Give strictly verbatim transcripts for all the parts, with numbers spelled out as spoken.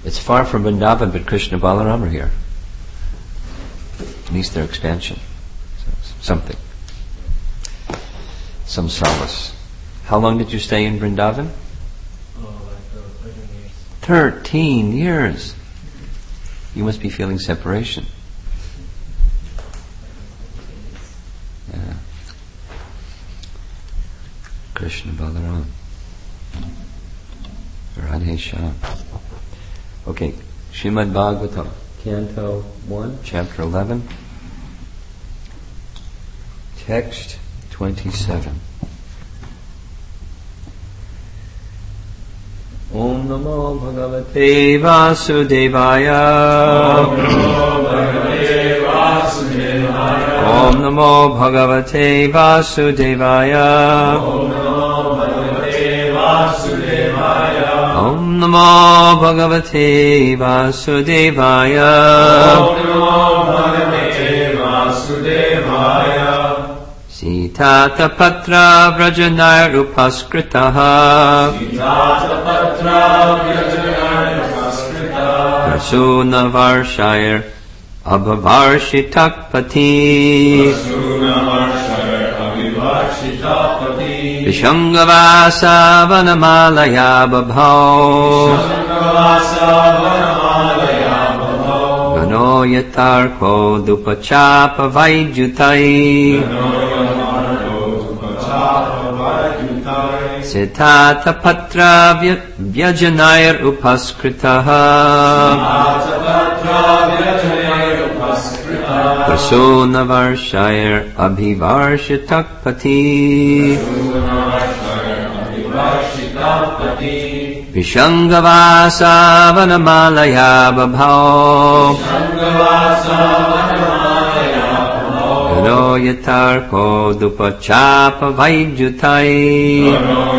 It's far from Vrindavan, but Krishna Balaram are here. At least their expansion. Something. Some solace. How long did you stay in Vrindavan? Oh, like uh, thirteen years. Thirteen years. You must be feeling separation. Yeah. Krishna Balaram. Radhe Shyam. Okay, Srimad Bhagavatam, Canto one, Chapter eleven, Text twenty-seven. Om Namo Bhagavate Vasudevaya. Om Namo Bhagavate Vasudevaya. Om Namo Bhagavate Vasudevaya. Om Namo Bhagavate Vasudevaya. Om Namo Bhagavate Vasudevaya. Om Namo Bhagavate Vasudevaya. Sitata Patra Vrajanayar Upaskritaha. Sitata Patra Vrajanayar Upaskritaha. Prasuna Varshayar Abhavarshitapati. Prasuna Varshayar Abhivarshitapati. Vishangavasa Vanamalaya Babhau. Vishangavasa Vanamalaya Babhau. Gano Yatarko Dupachapa Vaijutai. Gano Sitata Patra Vyajanayar Upaskritaha. Prasuna Varshayar Abhivarshitakpati. Vishangavasa Vanamalaya Babhau. Gano Yatarko Dupachapa Vaijutai.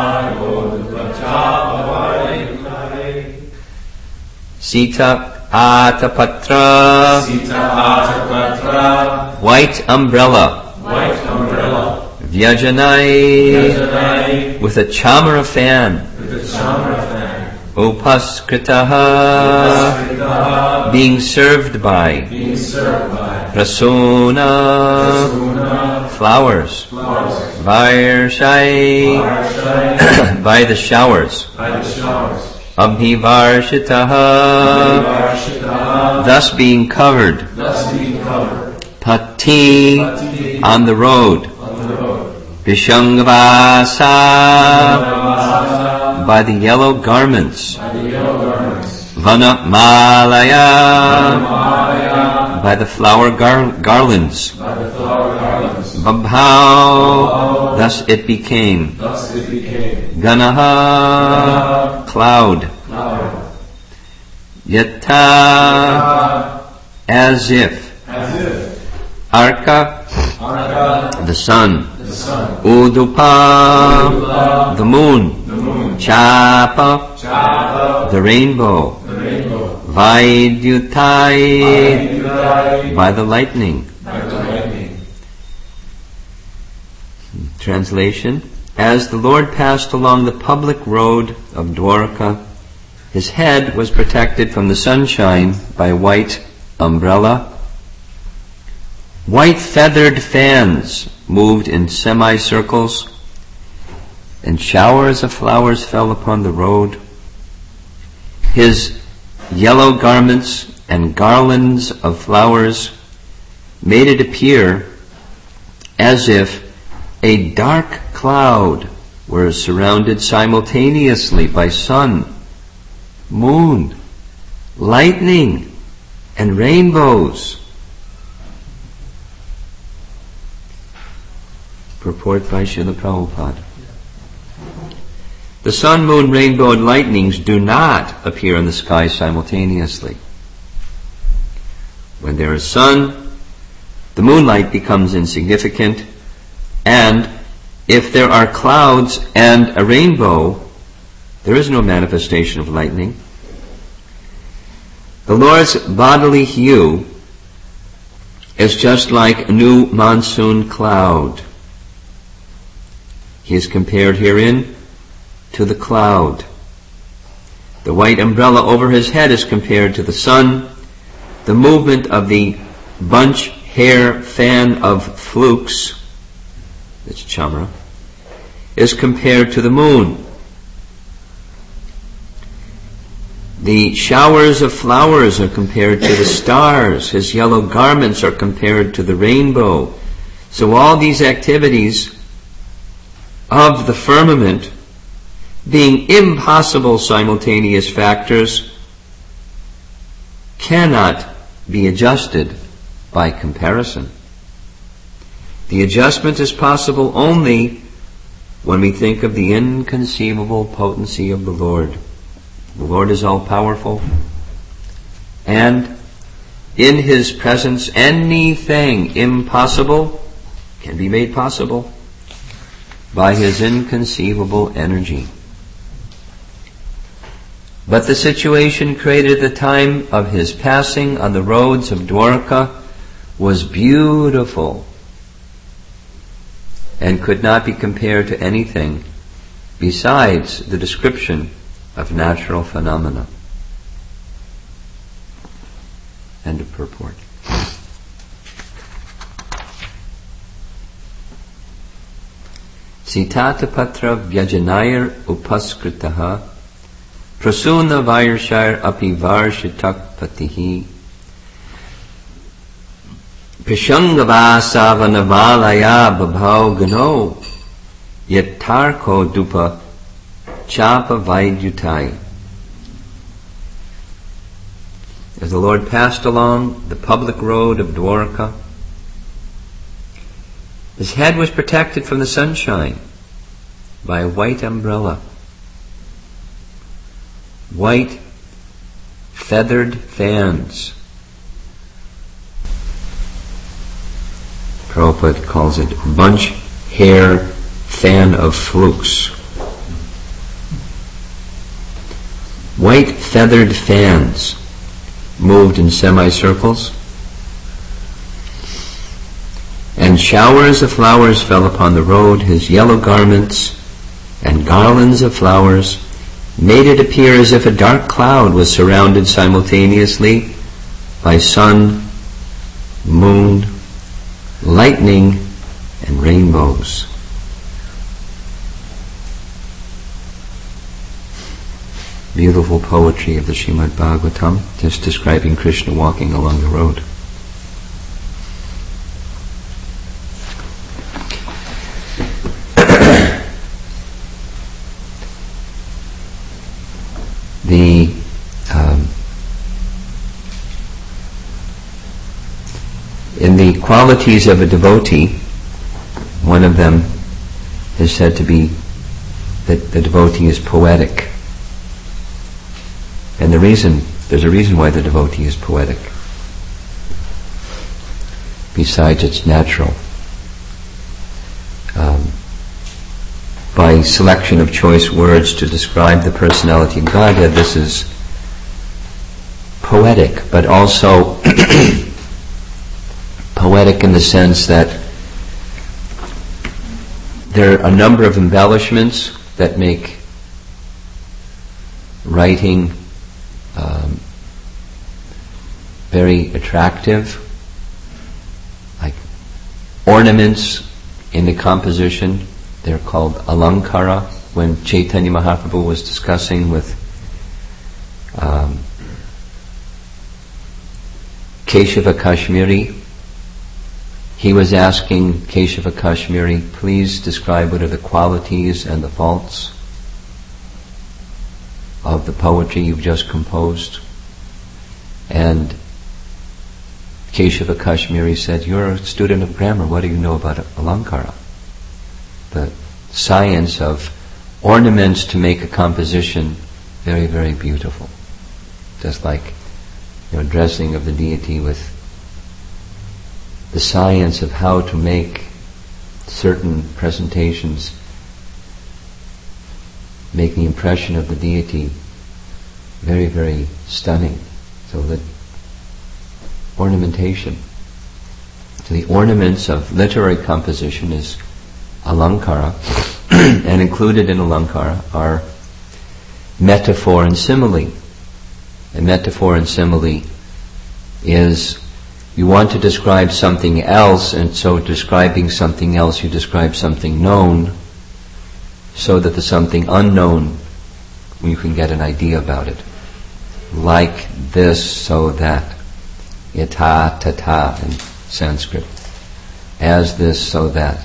Sita Atapatra. Sita Atapatra. White umbrella. White umbrella. Vyajanai. Vyajanai. With a chamara fan. With a chamara fan. Upaskritaha. Upaskritaha. Being served by. Being served by. Prasuna. Prasuna. Flowers. Flowers. Varshai. Varshai. By the showers. By the showers. Abhivarshitaha. Abhivarshitaha. Thus being covered. Thus being covered. Pati. Pati. On the road. On the road. Vishangavasa. Vishangavasa. By the yellow garments. By the yellow garments. Vanamalaya. Vanamalaya. By the flower gar- garlands. By the flower garlands. Babhau. Thus it became. Thus it became. Ganaha. Ganaha. Cloud. Cloud. Yata. Yata. As if. As if. Arka. Arka. The sun. The sun. Udupa. Udupa. The moon. The moon. Chapa. Chapa. The rainbow. The rainbow. Vaidyutai. Vaidyutai. By the lightning. By the lightning. Translation. As the Lord passed along the public road of Dwarka, his head was protected from the sunshine by a white umbrella. White feathered fans moved in semicircles, and showers of flowers fell upon the road. His yellow garments and garlands of flowers made it appear as if a dark cloud were surrounded simultaneously by sun, moon, lightning, and rainbows. Purport by Srila Prabhupada. The sun, moon, rainbow, and lightnings do not appear in the sky simultaneously. When there is sun, the moonlight becomes insignificant, and if there are clouds and a rainbow, there is no manifestation of lightning. The Lord's bodily hue is just like a new monsoon cloud. He is compared herein to the cloud. The white umbrella over his head is compared to the sun. The movement of the bunch hair fan of flukes, that's Chamra, is compared to the moon. The showers of flowers are compared to the stars. His yellow garments are compared to the rainbow. So all these activities of the firmament, being impossible simultaneous factors, cannot be adjusted by comparison. The adjustment is possible only when we think of the inconceivable potency of the Lord. The Lord is all-powerful, and in His presence anything impossible can be made possible by His inconceivable energy. But the situation created at the time of His passing on the roads of Dwarka was beautiful and could not be compared to anything besides the description of natural phenomena. End of purport. Sitata patra vyajanayar upaskritaha prasuna vairshar api varshitak patihi Pishangava savanavalaya babhau gano yatarko dupa chapa vaidyutai. As the Lord passed along the public road of Dwarka, His head was protected from the sunshine by a white umbrella. White feathered fans. Prabhupada calls it bunch hair fan of flukes. White feathered fans moved in semicircles, and showers of flowers fell upon the road. His yellow garments and garlands of flowers made it appear as if a dark cloud was surrounded simultaneously by sun, moon, lightning, and rainbows. Beautiful poetry of the Srimad Bhagavatam, just describing Krishna walking along the road. the um, in the qualities of a devotee, one of them is said to be that the devotee is poetic. And the reason, there's a reason why the devotee is poetic, besides its natural. Um, by selection of choice words to describe the personality of Godhead, this is poetic, but also poetic in the sense that there are a number of embellishments that make writing um, very attractive, like ornaments in the composition. They're called alankara. When Chaitanya Mahaprabhu was discussing with um, Keshava Kashmiri, he was asking Keshava Kashmiri, please describe what are the qualities and the faults of the poetry you've just composed. And Keshava Kashmiri said, you're a student of grammar, what do you know about alankara? The science of ornaments to make a composition very, very beautiful. Just like, you know, dressing of the deity with the science of how to make certain presentations make the impression of the deity very, very stunning. So that ornamentation. So the ornaments of literary composition is alankara, and included in alankara are metaphor and simile. A metaphor and simile is you want to describe something else, and so describing something else you describe something known, so that the something unknown, you can get an idea about it. Like this, so that. Yatha tata in Sanskrit. As this, so that.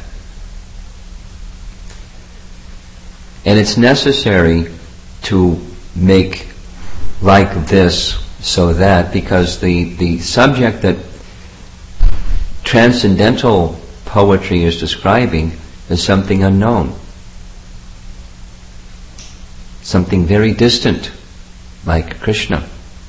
And it's necessary to make like this, so that, because the, the subject that transcendental poetry is describing is something unknown. Something very distant, like Krishna.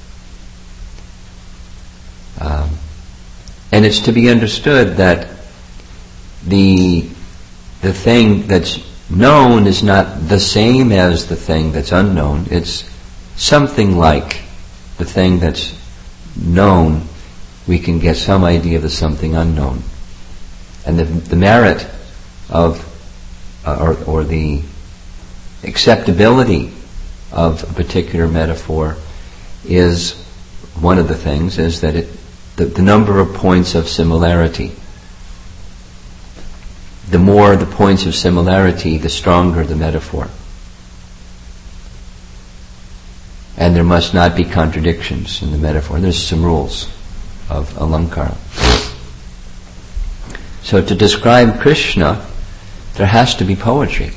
Um, and it's to be understood that the the thing that's known is not the same as the thing that's unknown. It's something like the thing that's known. We can get some idea of the something unknown. And the, the merit of, uh, or, or the acceptability of a particular metaphor is, one of the things is that it, the, the number of points of similarity. The more the points of similarity, the stronger the metaphor. And there must not be contradictions in the metaphor. There's some rules of alankara. So to describe Krishna, there has to be poetry.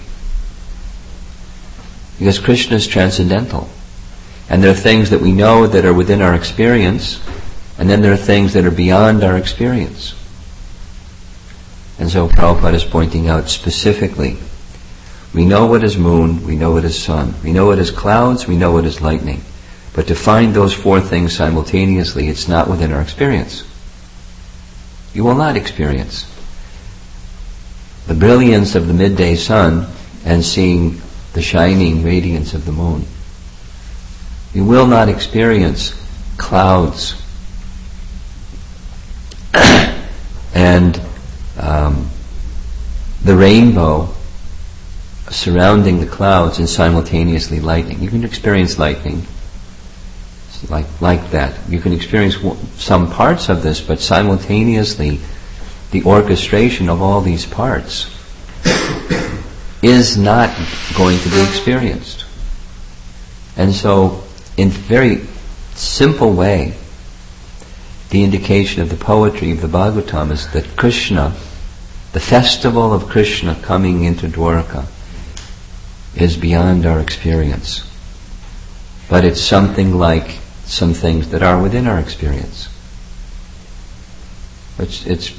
Because Krishna is transcendental. And there are things that we know that are within our experience, and then there are things that are beyond our experience. And so Prabhupada is pointing out specifically, we know what is moon, we know what is sun, we know what is clouds, we know what is lightning. But to find those four things simultaneously, it's not within our experience. You will not experience the brilliance of the midday sun and seeing the shining radiance of the moon. You will not experience clouds and um, the rainbow surrounding the clouds and simultaneously lightning. You can experience lightning like like that. You can experience some parts of this, but simultaneously the orchestration of all these parts is not going to be experienced. And so, in a very simple way, the indication of the poetry of the Bhagavatam is that Krishna, the festival of Krishna coming into Dwarka, is beyond our experience. But it's something like some things that are within our experience. It's, it's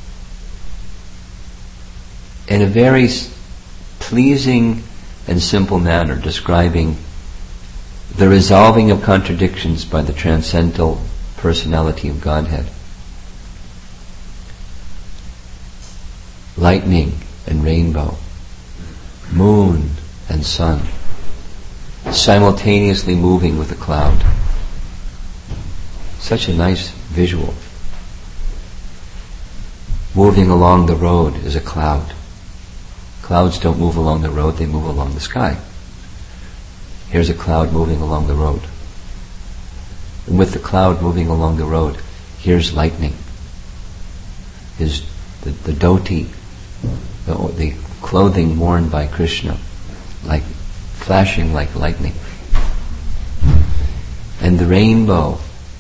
in a very pleasing and simple manner describing the resolving of contradictions by the transcendental personality of Godhead. Lightning and rainbow, moon and sun, simultaneously moving with a cloud. Such a nice visual. Moving along the road is a cloud. Clouds don't move along the road, they move along the sky. Here's a cloud moving along the road. And with the cloud moving along the road, here's lightning. Is the, the dhoti, the, the clothing worn by Krishna, like flashing like lightning. And the rainbow,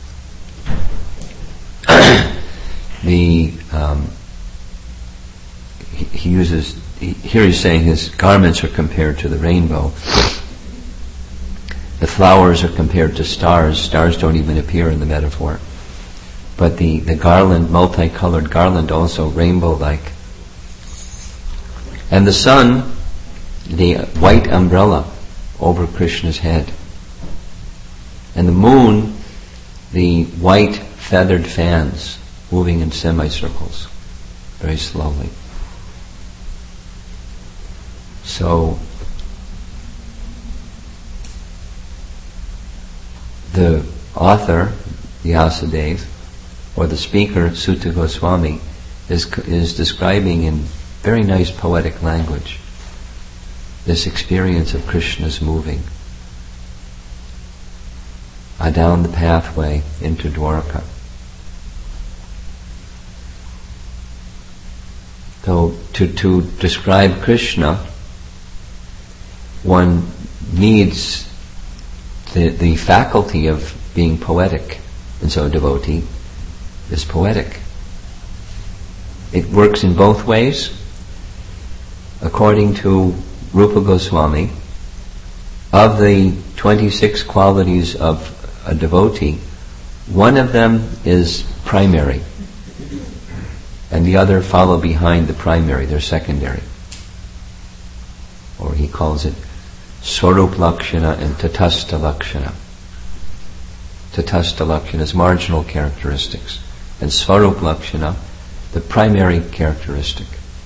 the um, he, he uses he, here he's saying his garments are compared to the rainbow. The flowers are compared to stars. Stars don't even appear in the metaphor. But the, the garland, multicolored garland, also rainbow-like. And the sun, the white umbrella over Krishna's head. And the moon, the white feathered fans moving in semicircles, very slowly. So, the author, Vyasadeva, or the speaker, Sutta Goswami, is, is describing in very nice poetic language this experience of Krishna's moving uh, down the pathway into Dwarka. So to, to describe Krishna, one needs the, the faculty of being poetic. And so a devotee is poetic. It works in both ways. According to Rupa Goswami, of the twenty-six qualities of a devotee, one of them is primary, and the other follow behind the primary, they're secondary. Or he calls it Swarup Lakshana and Tatastha Lakshana. Tatastha Lakshana is marginal characteristics, and Swarup Lakshana, the primary characteristic.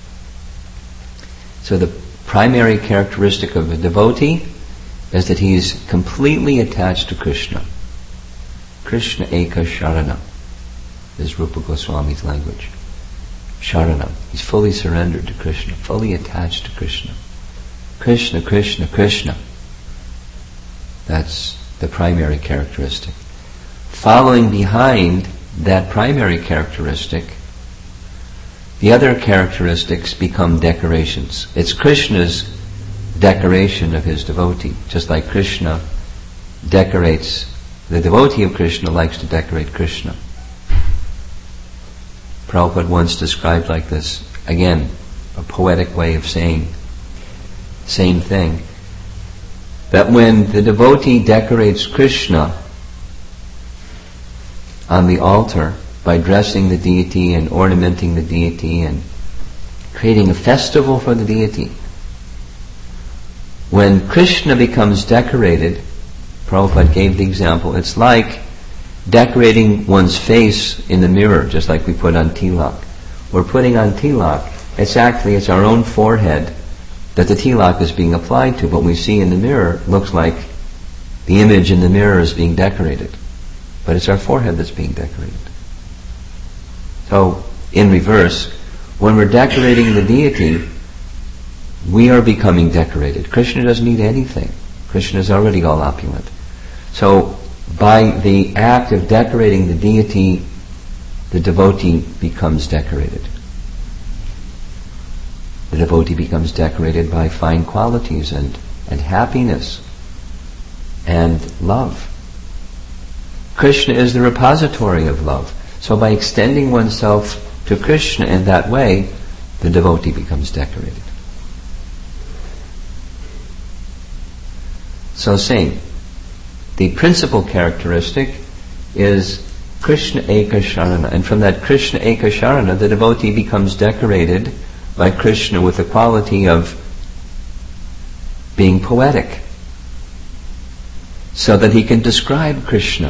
So the primary characteristic of a devotee is that he is completely attached to Krishna. Krishna Eka Sharana is Rupa Goswami's language. Sharana. He's fully surrendered to Krishna, fully attached to Krishna. Krishna, Krishna, Krishna. That's the primary characteristic. Following behind that primary characteristic, the other characteristics become decorations. It's Krishna's decoration of his devotee. Just like Krishna decorates, the devotee of Krishna likes to decorate Krishna. Prabhupada once described like this, again, a poetic way of saying same thing, that when the devotee decorates Krishna on the altar by dressing the deity and ornamenting the deity and creating a festival for the deity, when Krishna becomes decorated, Prabhupada gave the example, it's like decorating one's face in the mirror, just like we put on tilak. We're putting on tilak, it's actually, it's our own forehead that the tilak is being applied to. What we see in the mirror looks like the image in the mirror is being decorated. But it's our forehead that's being decorated. So, in reverse, when we're decorating the deity, we are becoming decorated. Krishna doesn't need anything. Krishna is already all opulent. So, by the act of decorating the deity, the devotee becomes decorated. The devotee becomes decorated by fine qualities and, and happiness and love. Krishna is the repository of love. So by extending oneself to Krishna in that way, the devotee becomes decorated. So saying, the principal characteristic is Krishna Eka Sharana. And from that Krishna Eka Sharana, the devotee becomes decorated by Krishna with the quality of being poetic, so that he can describe Krishna.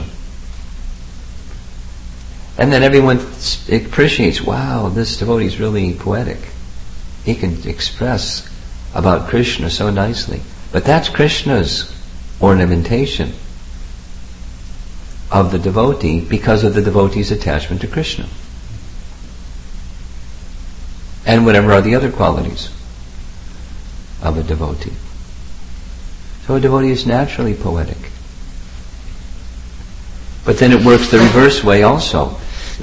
And then everyone appreciates, wow, this devotee is really poetic. He can express about Krishna so nicely. But that's Krishna's ornamentation of the devotee because of the devotee's attachment to Krishna. And whatever are the other qualities of a devotee. So a devotee is naturally poetic. But then it works the reverse way also.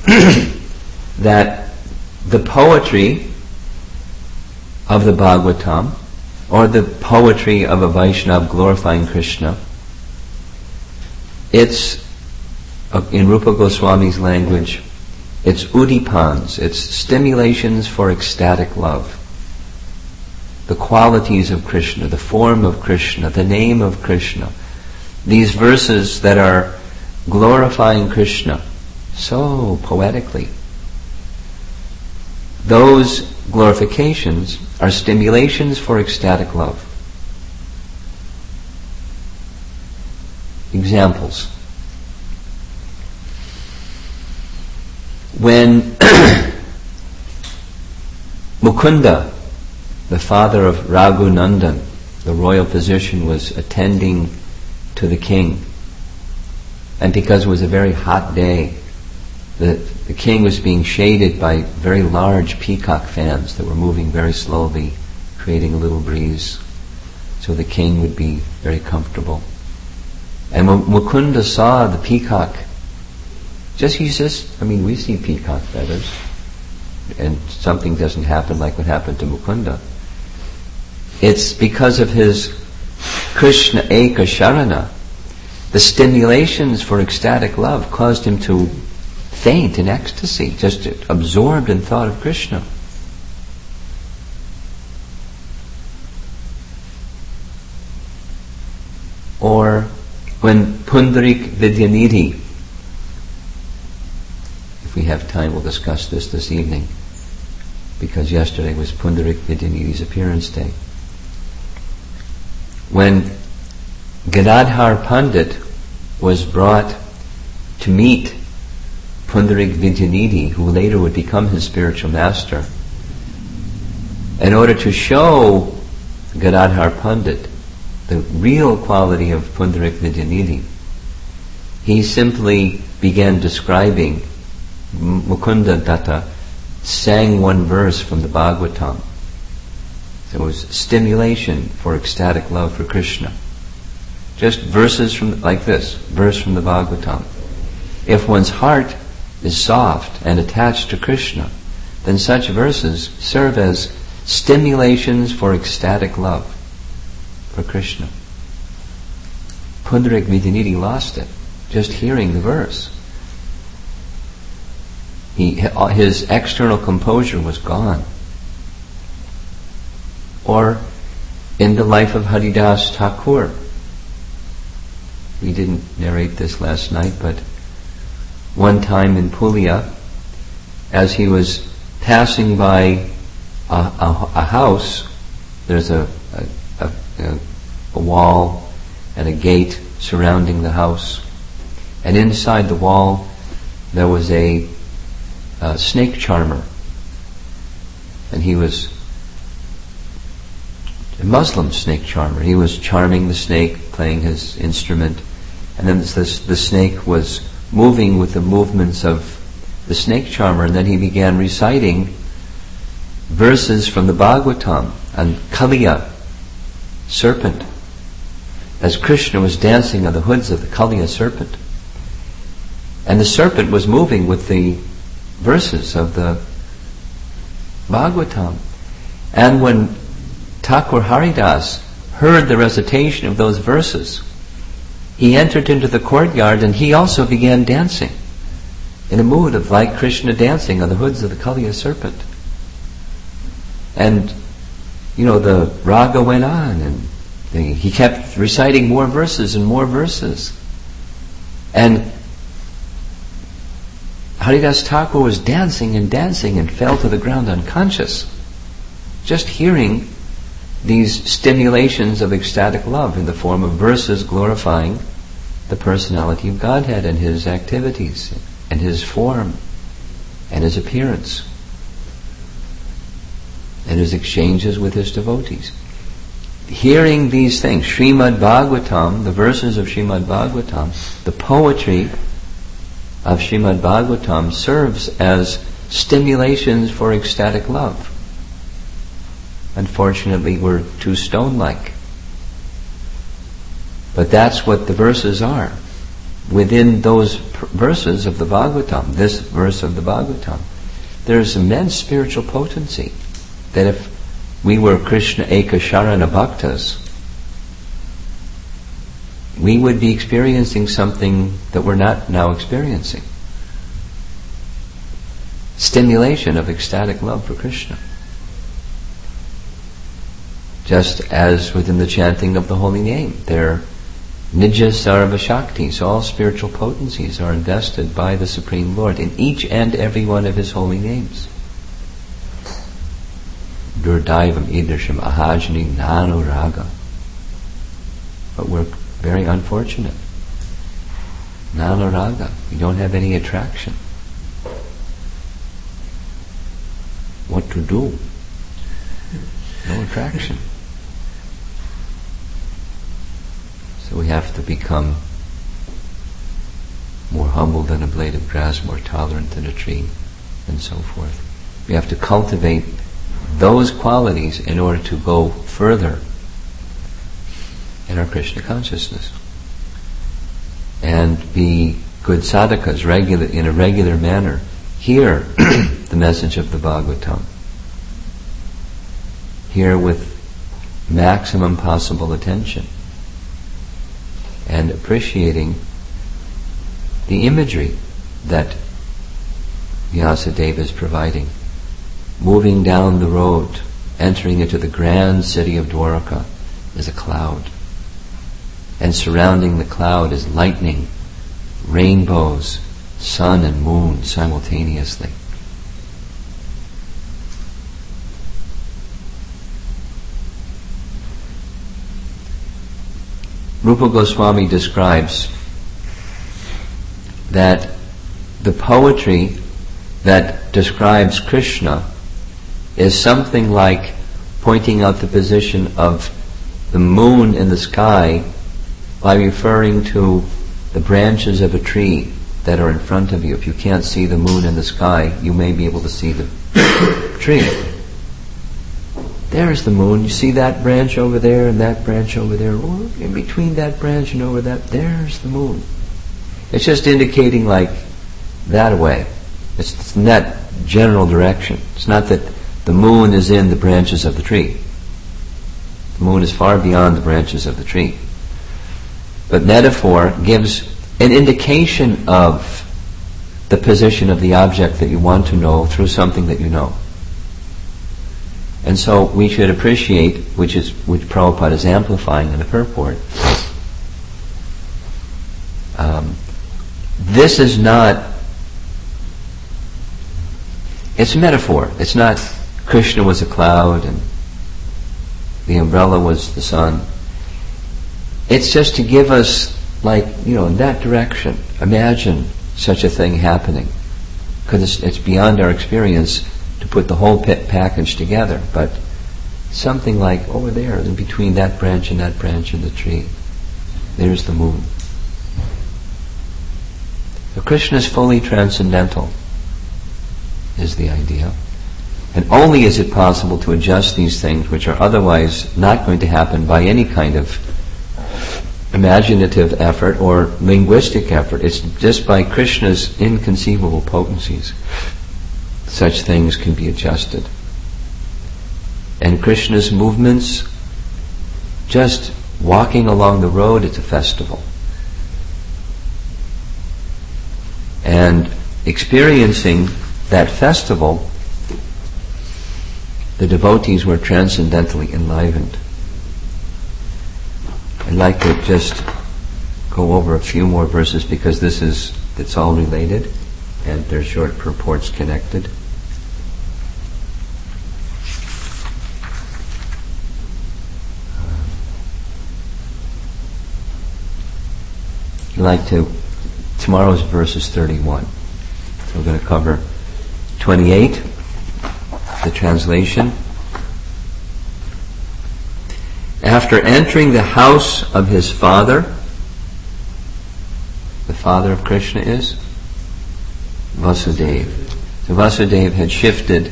That the poetry of the Bhagavatam, or the poetry of a Vaishnava glorifying Krishna, it's, in Rupa Goswami's language, it's udipans, it's stimulations for ecstatic love. The qualities of Krishna, the form of Krishna, the name of Krishna. These verses that are glorifying Krishna so poetically. Those glorifications are stimulations for ecstatic love. Examples. When Mukunda, the father of Raghunandan, the royal physician, was attending to the king, and because it was a very hot day, the, the king was being shaded by very large peacock fans that were moving very slowly, creating a little breeze, so the king would be very comfortable. And when Mukunda saw the peacock, just he's just, I mean, we see peacock feathers, and something doesn't happen like what happened to Mukunda. It's because of his Krishna Eka Sharana. The stimulations for ecstatic love caused him to faint in ecstasy, just absorbed in thought of Krishna. Or when Pundarik Vidyanidhi, if we have time we'll discuss this this evening, because yesterday was Pundarik Vidyanidhi's appearance day. When Gadadhar Pandit was brought to meet Pundarik Vidyanidhi, who later would become his spiritual master, in order to show Gadadhar Pandit the real quality of Pundarik Vidyanidhi, he simply began describing Mukunda Datta, sang one verse from the Bhagavatam. So it was stimulation for ecstatic love for Krishna. Just verses from, like this, verse from the Bhagavatam. If one's heart is soft and attached to Krishna, then such verses serve as stimulations for ecstatic love for Krishna. Pundarik Vidyanidhi lost it, just hearing the verse. He, his external composure was gone. Or in the life of Haridas Thakur, we didn't narrate this last night, but one time in Pulia, as he was passing by a, a, a house, there's a, a, a, a wall and a gate surrounding the house, and inside the wall there was a, a snake charmer, and he was a Muslim snake charmer. He was charming the snake, playing his instrument, and then this, this, the snake was moving with the movements of the snake charmer, and then he began reciting verses from the Bhagavatam on Kaliya, serpent, as Krishna was dancing on the hoods of the Kaliya serpent. And the serpent was moving with the verses of the Bhagavatam. And when Thakur Haridas heard the recitation of those verses, he entered into the courtyard and he also began dancing in a mood of like Krishna dancing on the hoods of the Kaliya serpent. And, you know, the raga went on and the, he kept reciting more verses and more verses. And Haridas Thakur was dancing and dancing and fell to the ground unconscious, just hearing these stimulations of ecstatic love in the form of verses glorifying the personality of Godhead and His activities and His form and His appearance and His exchanges with His devotees. Hearing these things, Srimad Bhagavatam, the verses of Srimad Bhagavatam, the poetry of Srimad Bhagavatam serves as stimulations for ecstatic love. Unfortunately, we're too stone-like. But that's what the verses are. Within those pr- verses of the Bhagavatam, this verse of the Bhagavatam, there's immense spiritual potency that if we were Krishna Eka Sharana Bhaktas, we would be experiencing something that we're not now experiencing. Stimulation of ecstatic love for Krishna. Just as within the chanting of the holy name, their Nija Sarva Shaktis, all spiritual potencies are invested by the Supreme Lord in each and every one of His holy names. Durdaivam Idarsham Ahajani Nano Raga. But we're very unfortunate. Nano Raga. We don't have any attraction. What to do? No attraction. So we have to become more humble than a blade of grass, more tolerant than a tree, and so forth. We have to cultivate those qualities in order to go further in our Krishna consciousness. and be good sadhakas regular, in a regular manner, hear the message of the Bhagavatam. Hear with maximum possible attention and appreciating the imagery that Vyasadeva is providing. Moving down the road, entering into the grand city of Dwaraka is a cloud. And surrounding the cloud is lightning, rainbows, sun and moon simultaneously. Rupa Goswami describes that the poetry that describes Krishna is something like pointing out the position of the moon in the sky by referring to the branches of a tree that are in front of you. If you can't see the moon in the sky, you may be able to see the tree. There's the moon. You see that branch over there and that branch over there. Or in between that branch and over that, there's the moon. It's just indicating like that way. It's, it's in that general direction. It's not that the moon is in the branches of the tree. The moon is far beyond the branches of the tree. But metaphor gives an indication of the position of the object that you want to know through something that you know. And so we should appreciate, which is which Prabhupada is amplifying in the purport, um, this is not, it's a metaphor. It's not Krishna was a cloud and the umbrella was the sun. It's just to give us, like, you know, in that direction, imagine such a thing happening. Because it's, it's beyond our experience to put the whole pit package together, but something like over there, in between that branch and that branch in the tree, there's the moon. So Krishna is fully transcendental, is the idea. And only is it possible to adjust these things which are otherwise not going to happen by any kind of imaginative effort or linguistic effort. It's just by Krishna's inconceivable potencies such things can be adjusted. And Krishna's movements, just walking along the road, it's a festival. And experiencing that festival, the devotees were transcendently enlivened. I'd like to just go over a few more verses because this is, it's all related and they're short purports connected. I'd like to, tomorrow's verse is thirty-one. So we're going to cover twenty-eight, the translation. After entering the house of his father, the father of Krishna is Vasudeva. So Vasudeva had shifted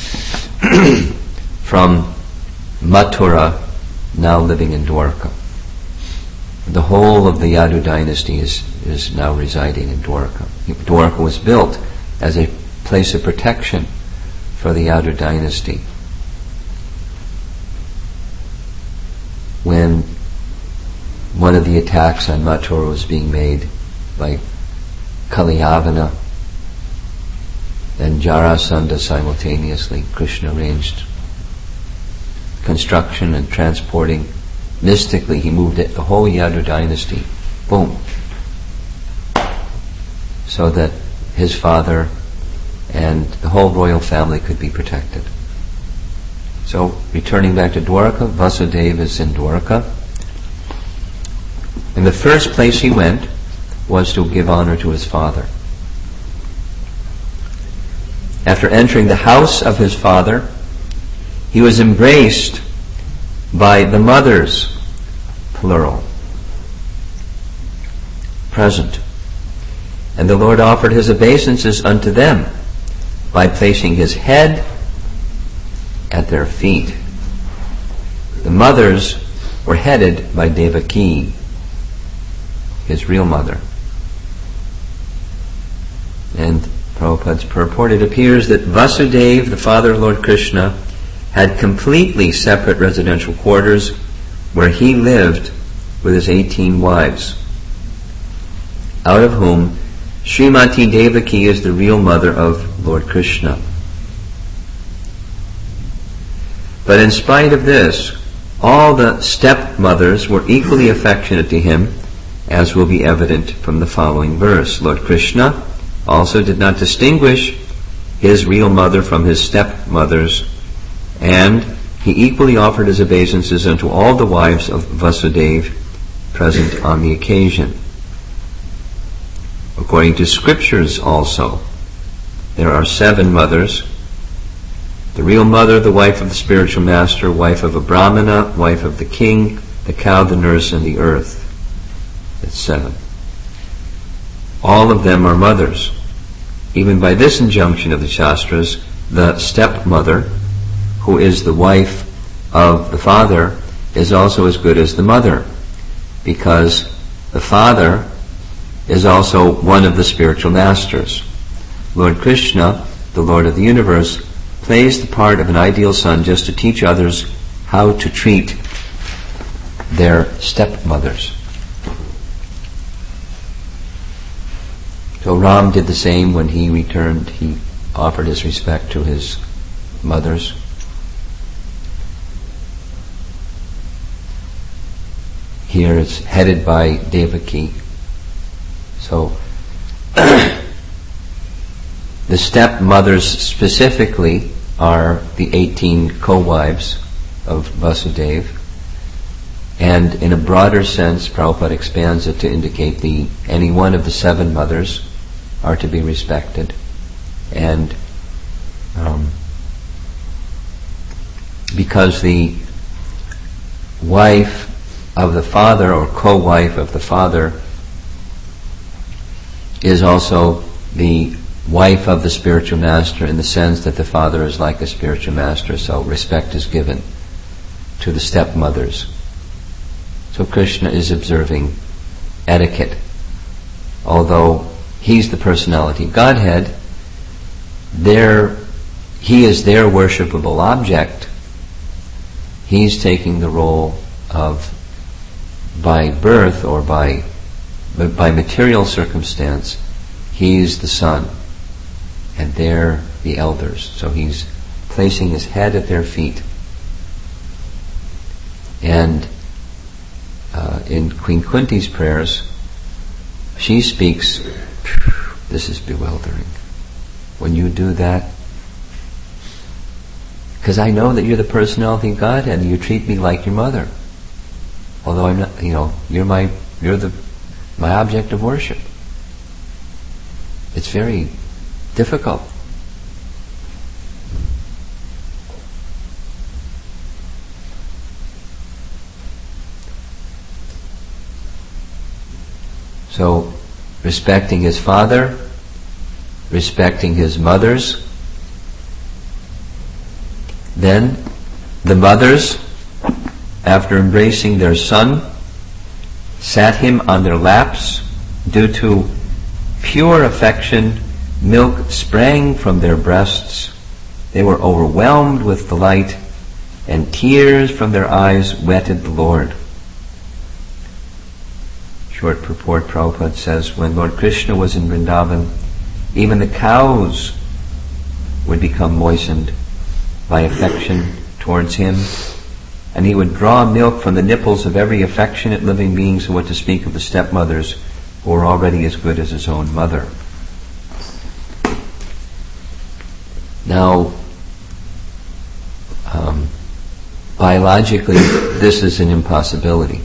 from Mathura, now living in Dwarka. The whole of the Yadu dynasty is, is now residing in Dwarka. Dwarka was built as a place of protection for the Yadu dynasty. When one of the attacks on Mathura was being made by Kaliyavana and Jarasandha simultaneously, Krishna arranged construction and transporting. Mystically, he moved it, the whole Yadu dynasty, boom, so that his father and the whole royal family could be protected. So, returning back to Dwaraka, Vasudeva is in Dwaraka. And the first place he went was to give honor to his father. After entering the house of his father, he was embraced by the mothers, plural, present. And the Lord offered his obeisances unto them by placing his head at their feet. The mothers were headed by Devaki, his real mother. And Prabhupada's purport, it appears that Vasudeva, the father of Lord Krishna, had completely separate residential quarters where he lived with his eighteen wives, out of whom Srimati Devaki is the real mother of Lord Krishna. But in spite of this, all the stepmothers were equally affectionate to him, as will be evident from the following verse. Lord Krishna also did not distinguish his real mother from his stepmothers, and he equally offered his obeisances unto all the wives of Vasudeva present on the occasion. According to scriptures also, there are seven mothers: the real mother, the wife of the spiritual master, wife of a brahmana, wife of the king, the cow, the nurse, and the earth. That's seven. All of them are mothers. Even by this injunction of the Shastras, the stepmother, who is the wife of the father, is also as good as the mother, because the father is also one of the spiritual masters. Lord Krishna, the Lord of the universe, plays the part of an ideal son just to teach others how to treat their stepmothers. So Ram did the same when he returned. He offered his respect to his mothers. Here it's headed by Devaki. So the stepmothers specifically are the eighteen co-wives of Vasudeva, and in a broader sense, Prabhupada expands it to indicate the any one of the seven mothers are to be respected, and um, because the wife of the father or co-wife of the father is also the wife of the spiritual master, in the sense that the father is like a spiritual master, so respect is given to the stepmothers. So Krishna is observing etiquette. Although he's the personality Godhead, there, he is their worshipable object. He's taking the role of, by birth or by by material circumstance, he's the son, and they're the elders. So he's placing his head at their feet. And uh, in Queen Kunti's prayers, she speaks, this is bewildering. When you do that, because I know that you're the personality of Godhead and you treat me like your mother. Although I'm not, you know, you're my, you're the, my object of worship. It's very difficult. So, respecting his father, respecting his mothers, then the mothers, after embracing their son, sat him on their laps. Due to pure affection, milk sprang from their breasts. They were overwhelmed with delight, and tears from their eyes wetted the Lord. Short purport, Prabhupada says, when Lord Krishna was in Vrindavan, even the cows would become moistened by affection towards him, and he would draw milk from the nipples of every affectionate living being, so what to speak of the stepmothers, who were already as good as his own mother. Now, um, biologically, this is an impossibility.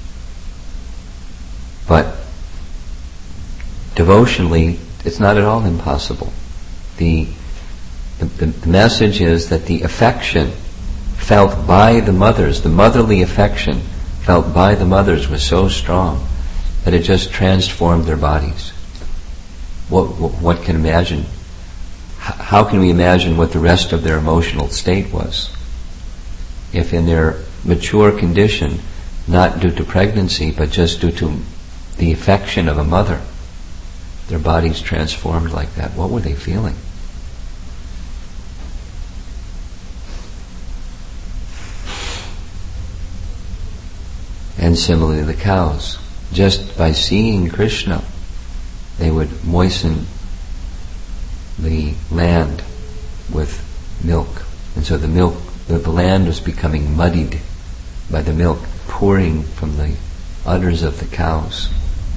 But devotionally, it's not at all impossible. The, the, the message is that the affection felt by the mothers, the motherly affection felt by the mothers was so strong that it just transformed their bodies. What, what, what can imagine? H- how can we imagine what the rest of their emotional state was? If in their mature condition, not due to pregnancy, but just due to the affection of a mother, their bodies transformed like that, what were they feeling? And similarly the cows, just by seeing Krishna, they would moisten the land with milk. And so the milk, the, the land was becoming muddied by the milk pouring from the udders of the cows.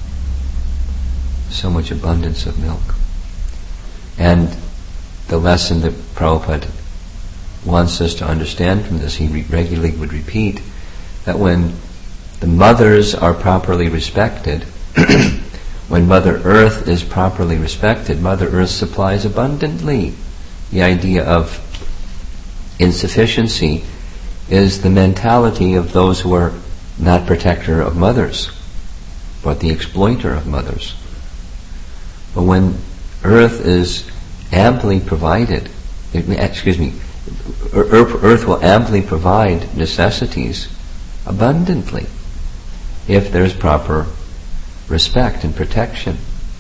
So much abundance of milk. And the lesson that Prabhupada wants us to understand from this, he re- regularly would repeat, that when the mothers are properly respected, when Mother Earth is properly respected, Mother Earth supplies abundantly. The idea of insufficiency is the mentality of those who are not protector of mothers, but the exploiter of mothers. But when Earth is amply provided, excuse me, Earth will amply provide necessities abundantly if there's proper respect and protection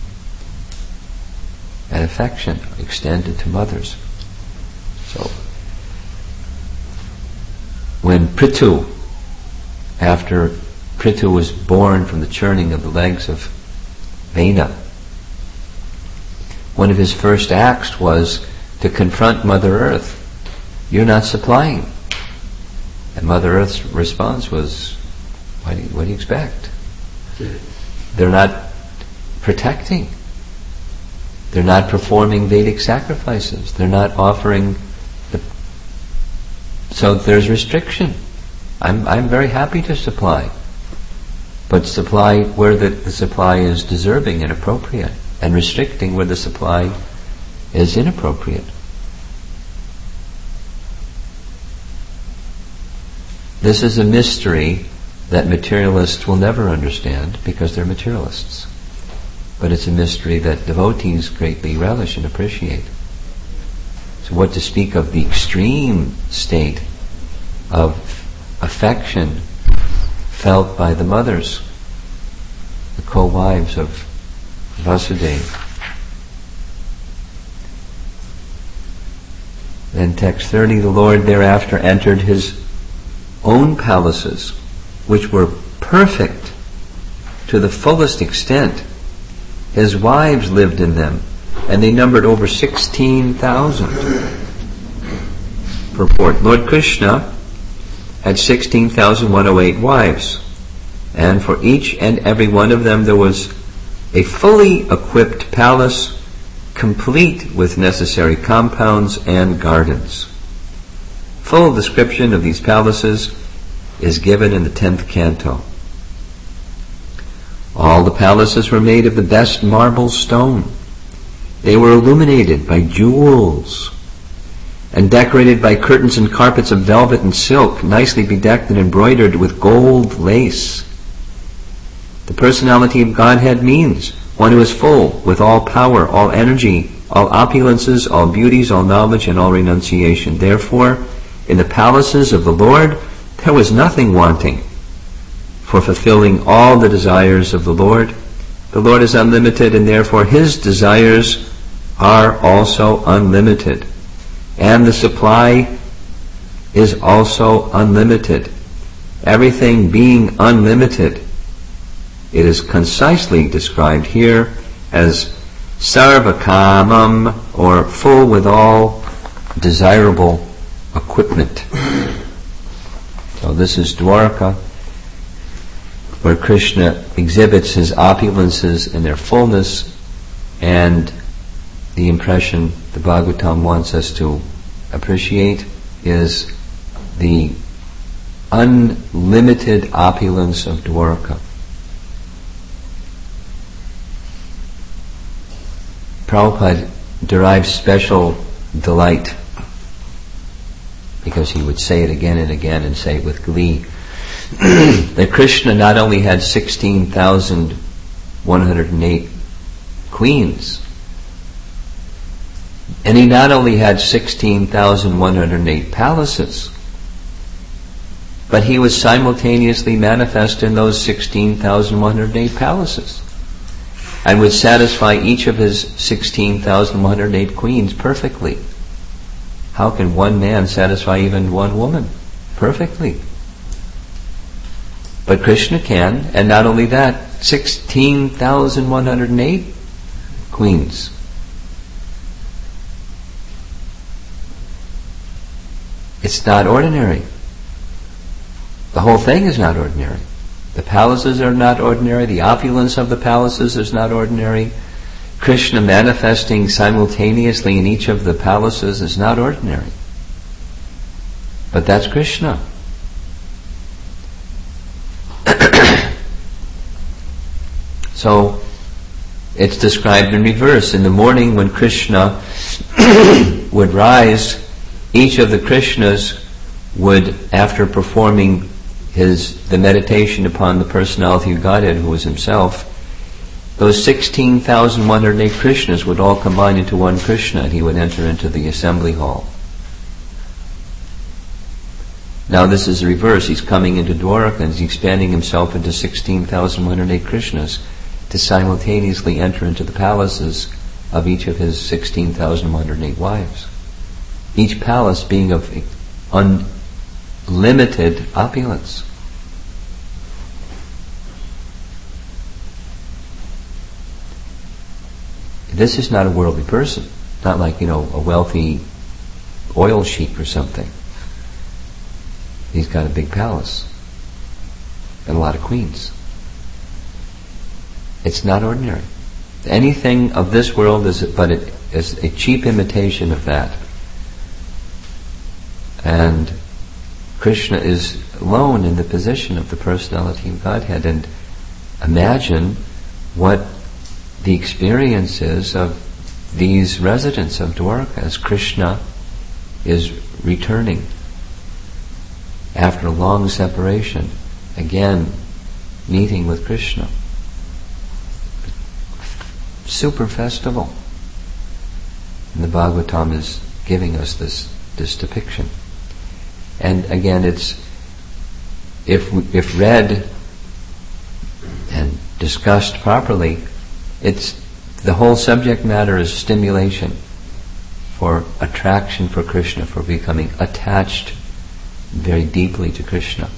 and affection extended to mothers. So, when Prithu, after Prithu was born from the churning of the legs of Vena, one of his first acts was to confront Mother Earth. You're not supplying. And Mother Earth's response was, what do you, what do you expect? They're not protecting. They're not performing Vedic sacrifices. They're not offering the... So there's restriction. I'm I'm very happy to supply. But supply where the, the supply is deserving and appropriate, and restricting where the supply is inappropriate. This is a mystery that materialists will never understand because they're materialists. But it's a mystery that devotees greatly relish and appreciate. So what to speak of the extreme state of affection felt by the mothers, the co-wives of Vasudeva. Then text thirty, the Lord thereafter entered his own palaces, which were perfect to the fullest extent. His wives lived in them, and they numbered over sixteen thousand. Purport. Lord Krishna had sixteen thousand one hundred eight wives, and for each and every one of them there was a fully equipped palace, complete with necessary compounds and gardens. Full description of these palaces is given in the tenth canto. All the palaces were made of the best marble stone. They were illuminated by jewels and decorated by curtains and carpets of velvet and silk, nicely bedecked and embroidered with gold lace. The personality of Godhead means one who is full with all power, all energy, all opulences, all beauties, all knowledge, and all renunciation. Therefore, in the palaces of the Lord, there was nothing wanting for fulfilling all the desires of the Lord. The Lord is unlimited, and therefore His desires are also unlimited. And the supply is also unlimited. Everything being unlimited, it is concisely described here as sarvakamam, or full with all desirable equipment. So this is Dwarka, where Krishna exhibits his opulences in their fullness, and the impression the Bhagavatam wants us to appreciate is the unlimited opulence of Dwarka. Prabhupada derives special delight, because he would say it again and again and say it with glee, that Krishna not only had sixteen thousand one hundred eight queens, and he not only had sixteen thousand one hundred eight palaces, but he was simultaneously manifest in those sixteen thousand one hundred eight palaces. and would satisfy each of his sixteen thousand one hundred eight queens perfectly. How can one man satisfy even one woman perfectly? But Krishna can, and not only that, sixteen thousand one hundred eight queens. It's not ordinary. The whole thing is not ordinary. The palaces are not ordinary. The opulence of the palaces is not ordinary. Krishna manifesting simultaneously in each of the palaces is not ordinary. But that's Krishna. So, it's described in reverse. In the morning when Krishna would rise, each of the Krishnas would, after performing his the meditation upon the personality of Godhead, who was himself, those sixteen thousand one hundred eight Krishnas would all combine into one Krishna, and he would enter into the assembly hall. Now this is the reverse. He's coming into Dwaraka and he's expanding himself into sixteen thousand one hundred eight Krishnas to simultaneously enter into the palaces of each of his sixteen thousand one hundred eight wives. Each palace being of unlimited opulence. This is not a worldly person. Not like, you know, a wealthy oil sheik or something. He's got a big palace and a lot of queens. It's not ordinary. Anything of this world is but it is a cheap imitation of that. And Krishna is alone in the position of the personality of Godhead. And imagine what the experience is of these residents of Dwaraka as Krishna is returning after a long separation, again meeting with Krishna. Super festival. And the Bhagavatam is giving us this, this depiction. And again, it's if if read and discussed properly, it's the whole subject matter is stimulation for attraction for Krishna, for becoming attached very deeply to Krishna.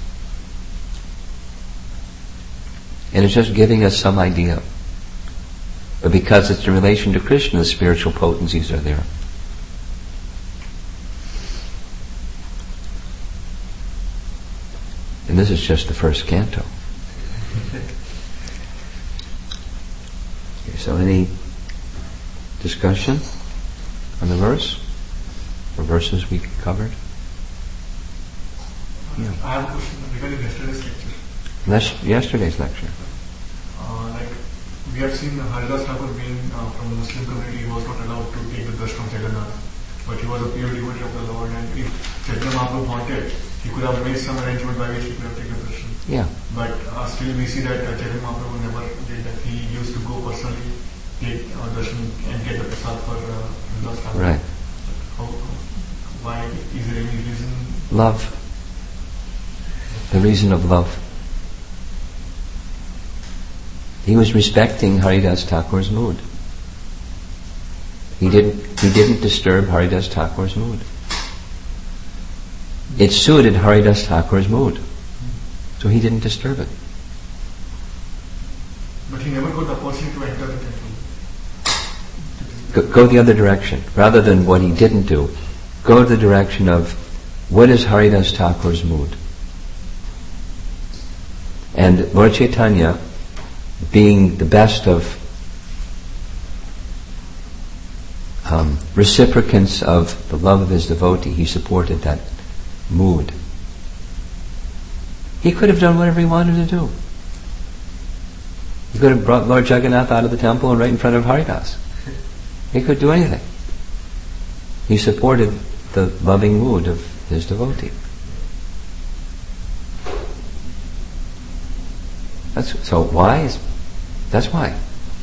And it's just giving us some idea. But because it's in relation to Krishna, the spiritual potencies are there. And this is just the first canto. Okay, so any discussion on the verse? Or verses we covered? Yeah. I have a question regarding yesterday's lecture. Les- yesterday's lecture. Uh, like, we have seen Haridas Thakur being uh, from the Muslim community, he was not allowed to take the darshan from Jagannath. But he was a pure devotee of the Lord, and if Chaitanya Mahaprabhu wanted, he could have made some arrangement by which he could have taken darshan. Yeah. But uh, still we see that uh, Chaitanya Mahaprabhu never did that. He used to go personally, take uh, darshan and get the prasad for uh, Haridas Thakur. Right. How, why? Is there any reason? Love. The reason of love. He was respecting Haridas Thakur's mood. He didn't, he didn't disturb Haridas Thakur's mood. It suited Haridas Thakur's mood. So he didn't disturb it. But he never got the opportunity to enter the temple. Go, go the other direction. Rather than what he didn't do, go the direction of what is Haridas Thakur's mood. And Lord Chaitanya, being the best of um, reciprocants of the love of his devotee, he supported that mood. He could have done whatever he wanted to do. He could have brought Lord Jagannath out of the temple and right in front of Haridas. He could do anything. He supported the loving mood of his devotee. That's, so why? Is, that's why.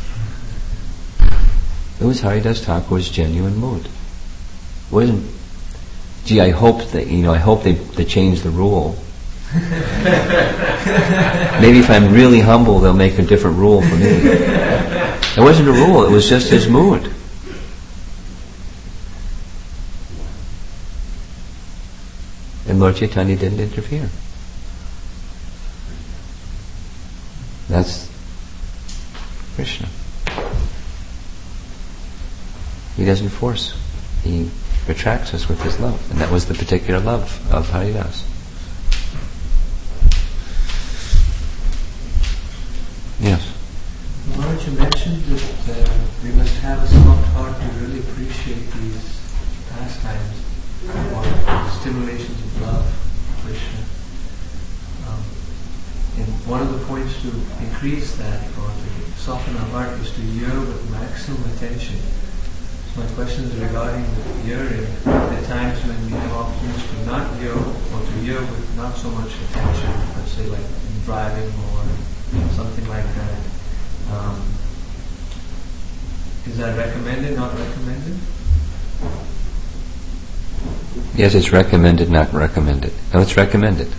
It was Haridas Thakur's genuine mood. It wasn't, gee, I hope that, you know, I hope they, they change the rule. Maybe if I'm really humble, they'll make a different rule for me. It wasn't a rule, it was just his mood. And Lord Chaitanya didn't interfere. That's Krishna. He doesn't force. He attracts us with his love. And that was the particular love of Haridas. Yes? Maharaj, you mentioned that uh, we must have a soft heart to really appreciate these pastimes or the stimulations of love, Krishna. Um, and one of the points to increase that or to soften our heart is to hear with maximum attention. So my question is regarding the hearing. There are times when we have opportunities to not hear or to hear with not so much attention, let's say like in driving or something like that. Um, is that recommended, not recommended? Yes, it's recommended, not recommended. No, it's recommended.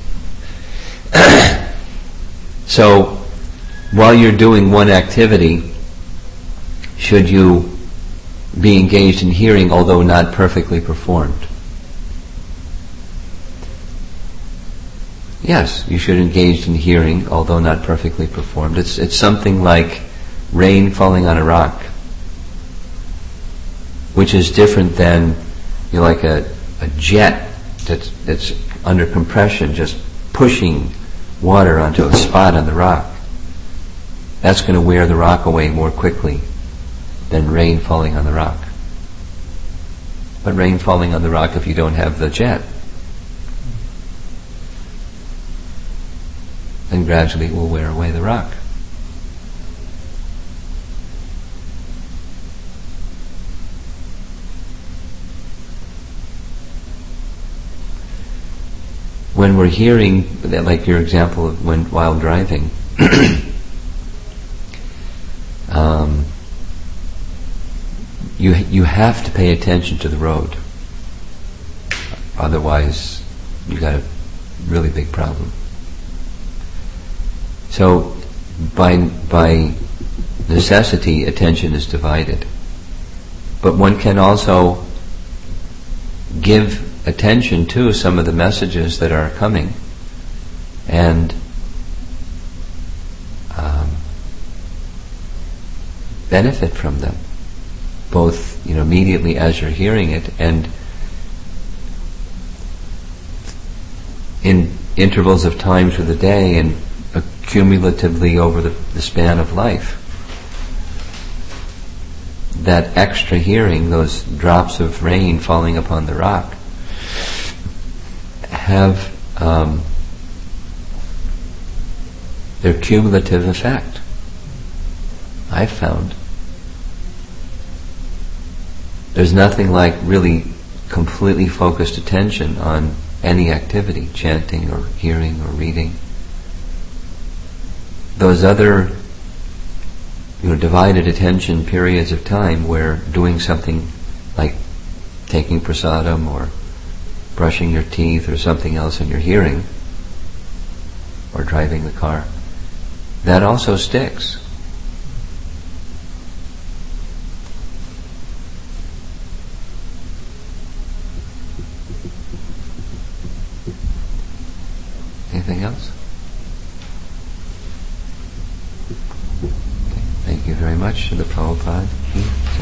So, while you're doing one activity, should you be engaged in hearing, although not perfectly performed? Yes, you should engage in hearing, although not perfectly performed. It's it's something like rain falling on a rock, which is different than, you know, like a, a jet that's that's under compression, just pushing water onto a spot on the rock. That's going to wear the rock away more quickly than rain falling on the rock. But rain falling on the rock if you don't have the jet, then gradually it will wear away the rock. When we're hearing, like your example of when while driving, um, you you have to pay attention to the road. Otherwise, you got a really big problem. So, by by necessity, attention is divided. But one can also give attention to some of the messages that are coming, and um, benefit from them, both, you know, immediately as you're hearing it, and in intervals of time through the day, and cumulatively over the, the span of life. That extra hearing, those drops of rain falling upon the rock, have um, their cumulative effect, I've found. There's nothing like really completely focused attention on any activity, chanting or hearing or reading. Those other, you know, divided attention periods of time where doing something like taking prasadam or brushing your teeth or something else in your hearing, or driving the car, that also sticks. Anything else? Okay. Thank you very much to the Prabhupada.